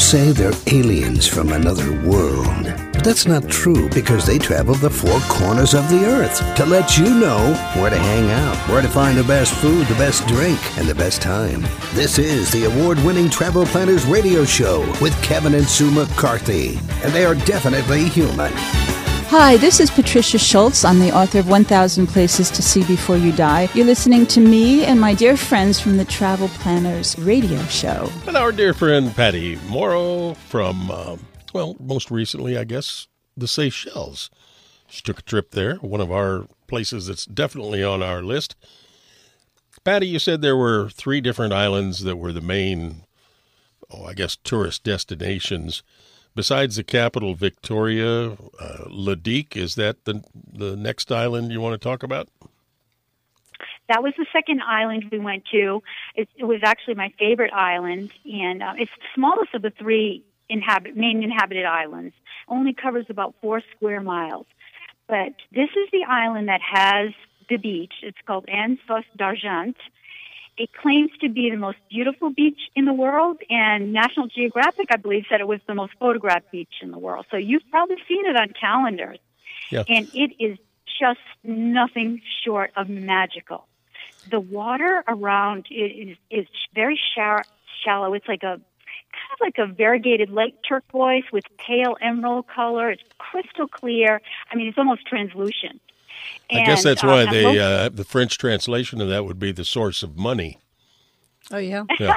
say they're aliens from another world. But that's not true because they travel the four corners of the earth to let you know where to hang out, where to find the best food, the best drink, and the best time. This is the award-winning Travel Planners Radio Show with Kevin and Sue McCarthy. And they are definitely human. Hi, this is Patricia Schultz. I'm the author of 1,000 Places to See Before You Die. You're listening to me and my dear friends from the Travel Planners Radio Show. And our dear friend Patty Morrow from, most recently, I guess, the Seychelles. She took a trip there, one of our places that's definitely on our list. Patty, you said there were 3 different islands that were the main, tourist destinations. Besides the capital, Victoria, Ladique, is that the next island you want to talk about? That was the second island we went to. It was actually my favorite island, and it's the smallest of the 3 main inhabited islands. Only covers about 4 square miles. But this is the island that has the beach. It's called Anse d'Argent. It claims to be the most beautiful beach in the world, and National Geographic, I believe, said it was the most photographed beach in the world. So you've probably seen it on calendars. Yeah. And it is just nothing short of magical. The water around it is very shallow. It's like kind of like a variegated lake turquoise with pale emerald color. It's crystal clear. I mean, it's almost translucent. I guess that's why the French translation of that would be the source of money. Oh, yeah? Yeah.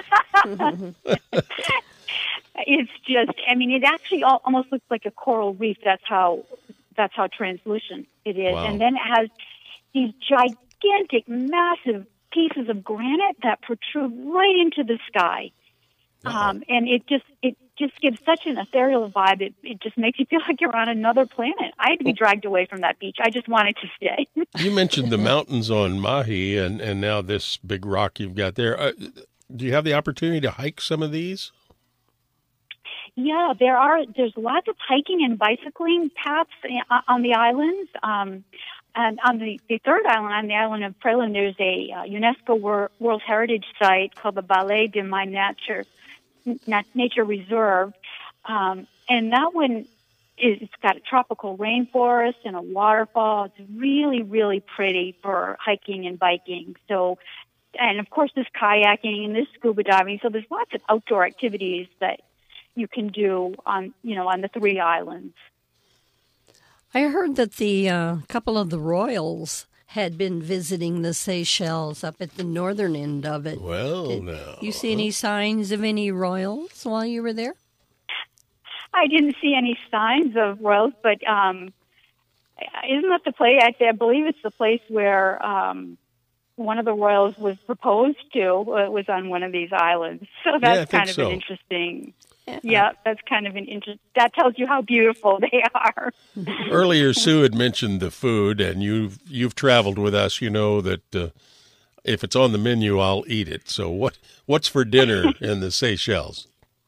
It's just, it actually almost looks like a coral reef. That's how translucent it is. Wow. And then it has these gigantic, massive pieces of granite that protrude right into the sky. And it just gives such an ethereal vibe. It just makes you feel like you're on another planet. I had to be dragged away from that beach. I just wanted to stay. You mentioned the mountains on Mahi and now this big rock you've got there. Do you have the opportunity to hike some of these? Yeah, there's lots of hiking and bicycling paths on the islands. And on the third island, on the island of Prelin, there's a UNESCO World Heritage Site called the Ballet de My Nature Reserve. And that one it's got a tropical rainforest and a waterfall. It's really, really pretty for hiking and biking. So, and of course, there's kayaking and there's scuba diving. So there's lots of outdoor activities that you can do on the 3 islands. I heard that the couple of the royals had been visiting the Seychelles up at the northern end of it. Well, Did you see any signs of any royals while you were there? I didn't see any signs of royals, but isn't that the place? I believe it's the place where one of the royals was proposed to. It was on one of these islands. So that's kind of an interesting. Yeah, that's kind of an interest. That tells you how beautiful they are. Earlier, Sue had mentioned the food, and you've traveled with us. You know that if it's on the menu, I'll eat it. So what's for dinner in the Seychelles?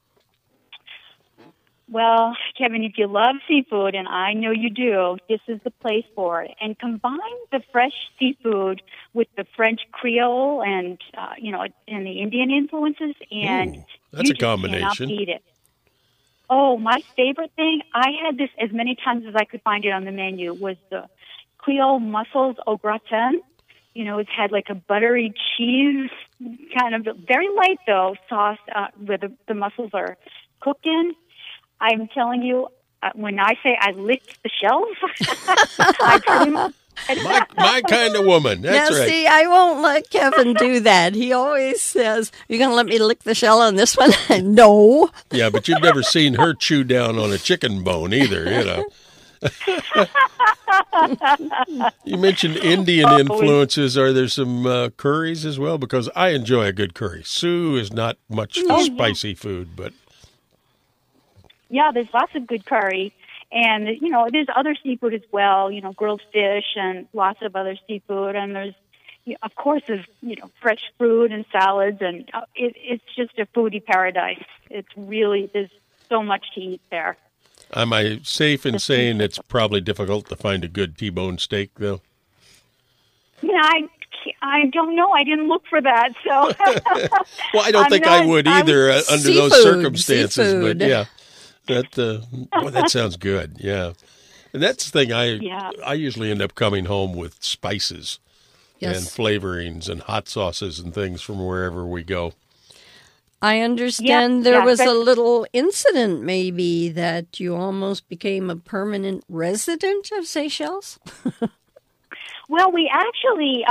Well, Kevin, if you love seafood, and I know you do, this is the place for it. And combine the fresh seafood with the French Creole and and the Indian influences, and that's a combination. You cannot beat it. Oh, my favorite thing, I had this as many times as I could find it on the menu, was the Creole mussels au gratin. It's had like a buttery cheese, kind of very light though, sauce where the mussels are cooked in. I'm telling you, when I say I licked the shells, I pretty much... My kind of woman. That's now, right. See, I won't let Kevin do that. He always says, "You're going to let me lick the shell on this one?" No. Yeah, but you've never seen her chew down on a chicken bone either, You mentioned Indian influences. Are there some curries as well? Because I enjoy a good curry. Sue is not much for spicy food, but... Yeah, there's lots of good curry. And, there's other seafood as well, grilled fish and lots of other seafood. And there's, of course, there's, fresh fruit and salads. And it's just a foodie paradise. It's really, there's so much to eat there. Am I safe in saying it's probably difficult to find a good T-bone steak, though? I I don't know. I didn't look for that. So, well, I don't think I would either under those circumstances. Seafood. But yeah, that sounds good. Yeah, and that's the thing. I usually end up coming home with spices and flavorings and hot sauces and things from wherever we go. I understand there was a little incident maybe that you almost became a permanent resident of Seychelles. Well, we actually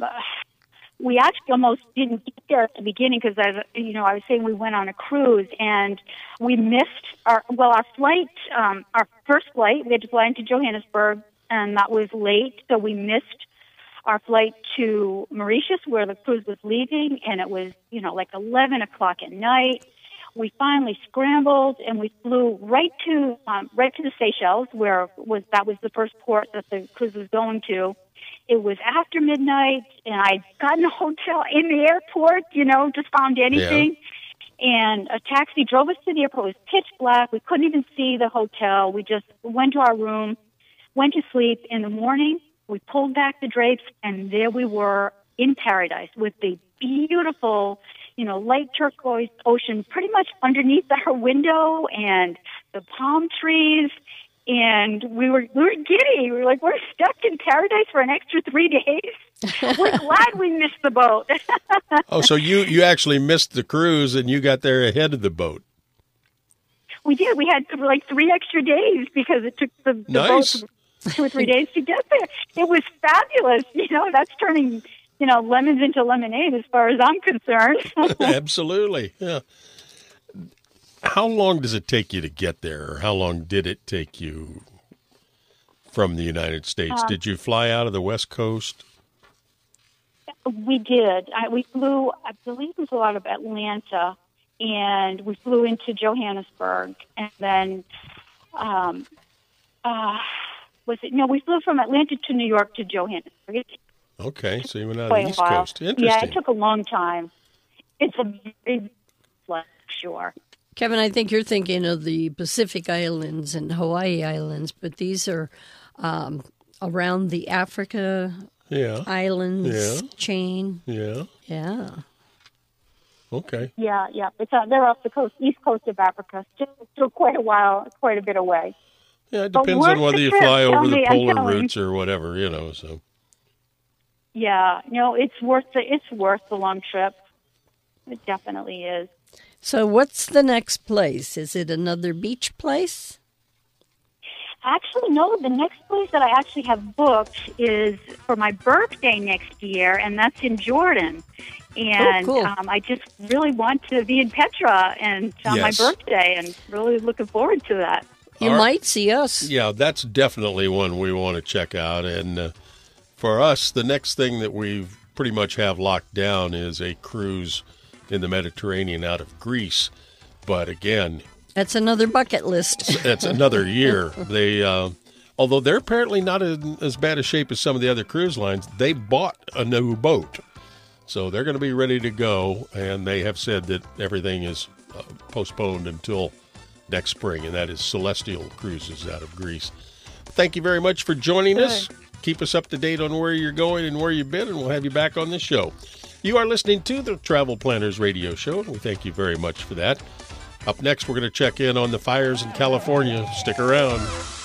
almost didn't get there at the beginning because I was saying we went on a cruise and we missed our flight, our first flight. We had to fly into Johannesburg, and that was late, so we missed our flight to Mauritius, where the cruise was leaving, and it was, like 11 o'clock at night. We finally scrambled, and we flew right to the Seychelles, that was the first port that the cruise was going to. It was after midnight, and I'd gotten a hotel in the airport, just found anything. Yeah. And a taxi drove us to the airport. It was pitch black. We couldn't even see the hotel. We just went to our room, went to sleep. In the morning, we pulled back the drapes, and there we were in paradise with the beautiful, light turquoise ocean pretty much underneath our window and the palm trees. And we were giddy. We were like, we're stuck in paradise for an extra 3 days. We're glad we missed the boat. Oh, so you actually missed the cruise and you got there ahead of the boat. We did. We had 3 extra days because it took the boat 2 or 3 days to get there. It was fabulous. That's turning, lemons into lemonade as far as I'm concerned. Absolutely. Yeah. How long does it take you to get there, or how long did it take you from the United States? Did you fly out of the West Coast? We did. We flew, I believe we flew out of Atlanta, and we flew into Johannesburg, and then, we flew from Atlanta to New York to Johannesburg. Okay, so you went out of the East Coast. Interesting. Yeah, it took a long time. It's a big flight, sure. Kevin, I think you're thinking of the Pacific Islands and Hawaii Islands, but these are around the Africa Islands chain. Yeah. Yeah. Okay. Yeah. They're off the east coast of Africa, still quite a bit away. Yeah, it depends on whether you fly over the polar routes or whatever, so. Yeah, it's worth the long trip. It definitely is. So what's the next place? Is it another beach place? Actually, no. The next place that I actually have booked is for my birthday next year, and that's in Jordan. And cool. I just really want to be in Petra and on my birthday, and really looking forward to that. You might see us. Yeah, that's definitely one we want to check out. And for us, the next thing that we pretty much have locked down is a cruise in the Mediterranean out of Greece. But again, that's another bucket list. That's another year. They, although they're apparently not in as bad a shape as some of the other cruise lines, they bought a new boat. So they're going to be ready to go, and they have said that everything is postponed until next spring, and that is Celestial Cruises out of Greece. Thank you very much for joining us. Keep us up to date on where you're going and where you've been, and we'll have you back on the show. You are listening to the Travel Planners Radio Show, and we thank you very much for that. Up next, we're going to check in on the fires in California. Stick around.